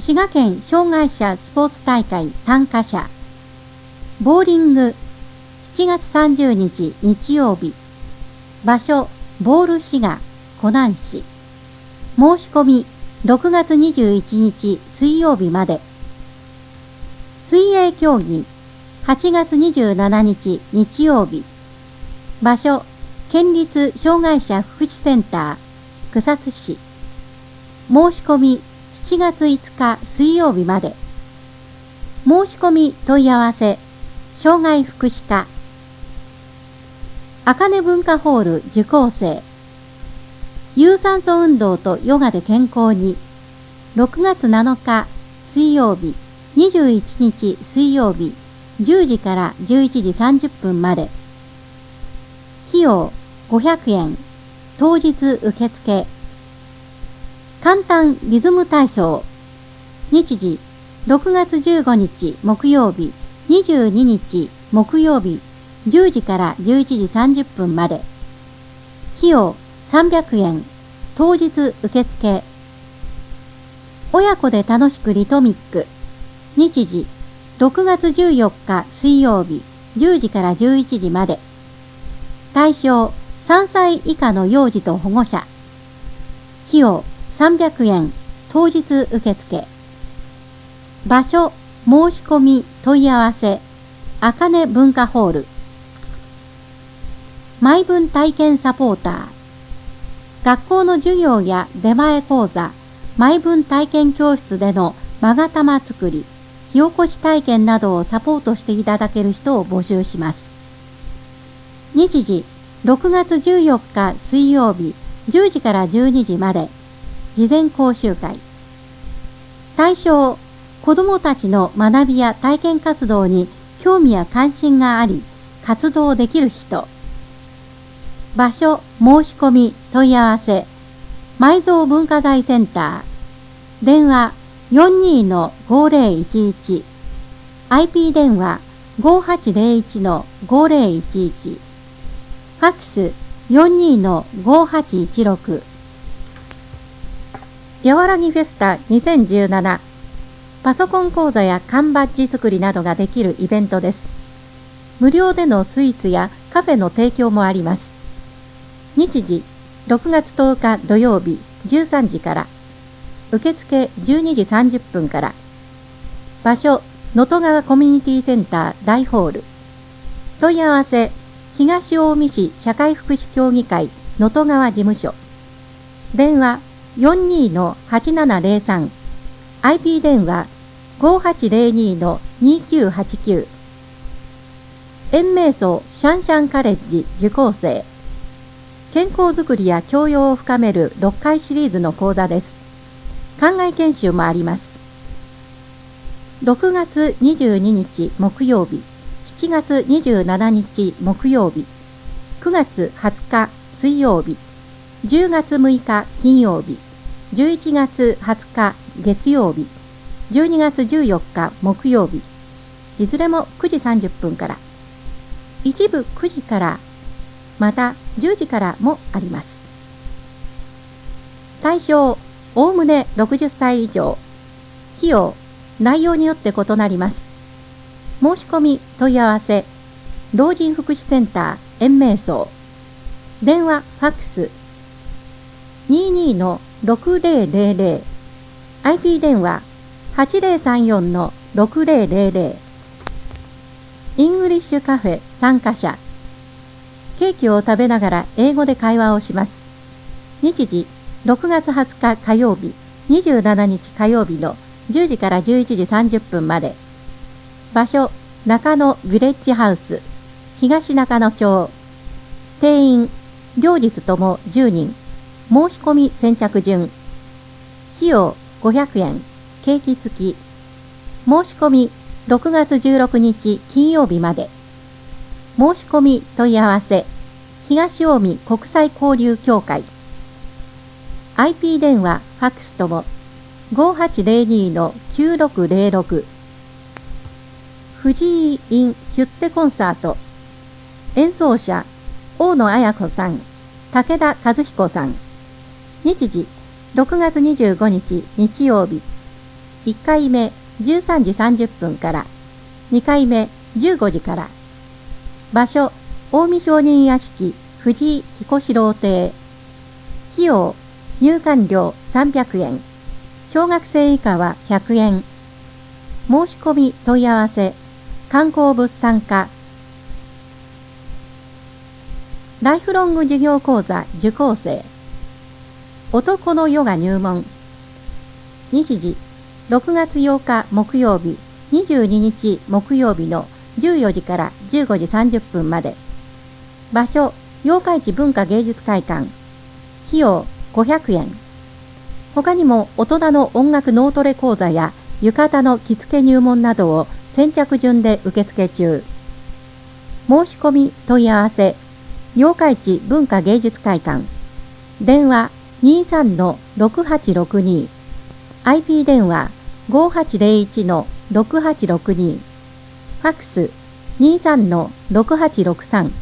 滋賀県障害者スポーツ大会参加者。ボーリング、7月30日日曜日。場所、ボール滋賀、湖南市。申し込み、6月21日水曜日まで。水泳競技、8月27日日曜日。場所、県立障害者福祉センター、草津市。申し込み、7月5日水曜日まで。申し込み問い合わせ、障害福祉課。あかね文化ホール受講生。有酸素運動とヨガで健康に。6月7日水曜日、21日水曜日、10時から11時30分まで。費用500円。当日受付。簡単リズム体操。日時、6月15日木曜日、22日木曜日、10時から11時30分まで。費用300円。当日受付。親子で楽しくリトミック。日時、6月14日水曜日、10時から11時まで。対象、3歳以下の幼児と保護者。費用300円。当日受付。場所、申し込み、問い合わせ。あかね文化ホール。マイ文体験サポーター。学校の授業や出前講座、マイ文体験教室での勾玉作り、火起こし体験などをサポートしていただける人を募集します。日時、6月14日水曜日、10時から12時まで。事前講習会。対象、子どもたちの学びや体験活動に興味や関心があり、活動できる人。場所、申し込み、問い合わせ。埋蔵文化財センター。電話 42-5011。IP 電話 5801-5011。ファックス 42-5816。やわらぎフェスタ2017。パソコン講座や缶バッジ作りなどができるイベントです。無料でのスイーツやカフェの提供もあります。日時、6月10日土曜日13時から。受付12時30分から。場所、能登川コミュニティセンター大ホール。問い合わせ、東近江市社会福祉協議会能登川事務所。電話42-8703。IP 電話 5802-2989。延命荘シャンシャンカレッジ受講生。健康づくりや教養を深める6回シリーズの講座です。館外研修もあります。6月22日木曜日、7月27日木曜日、9月20日水曜日、10月6日金曜日、11月20日月曜日、12月14日木曜日、いずれも9時30分から。一部9時から、また10時からもあります。対象、おおむね60歳以上。費用、内容によって異なります。申し込み、問い合わせ、老人福祉センター、延命荘。電話、ファックス、22-6000。IP 電話、8034-6000。イングリッシュカフェ参加者。ケーキを食べながら英語で会話をします。日時、6月20日火曜日、27日火曜日の10時から11時30分まで。場所、中野ヴィレッジハウス、東中野町。定員、両日とも10人。申し込み先着順。費用500円。ケーキ付き。申し込み6月16日金曜日まで。申し込み問い合わせ。東近江国際交流協会。IP 電話、ファックスとも。5802-9606。藤井 in ヒュッテコンサート。演奏者、大野彩子さん、武田和彦さん。日時、6月25日日曜日。 1回目13時30分から、2回目15時から。場所、近江商人屋敷藤井彦四郎邸。費用、入館料300円。小学生以下は100円。申し込み問い合わせ、観光物産課。ライフロング授業講座受講生。男のヨガ入門。日時、6月8日木曜日、22日木曜日の14時から15時30分まで。場所、八日市文化芸術会館。費用500円。他にも大人の音楽脳トレ講座や浴衣の着付け入門などを先着順で受付中。申し込み問い合わせ、八日市文化芸術会館。電話 23-6862。IP 電話 5801-6862。ファックス 23-6863。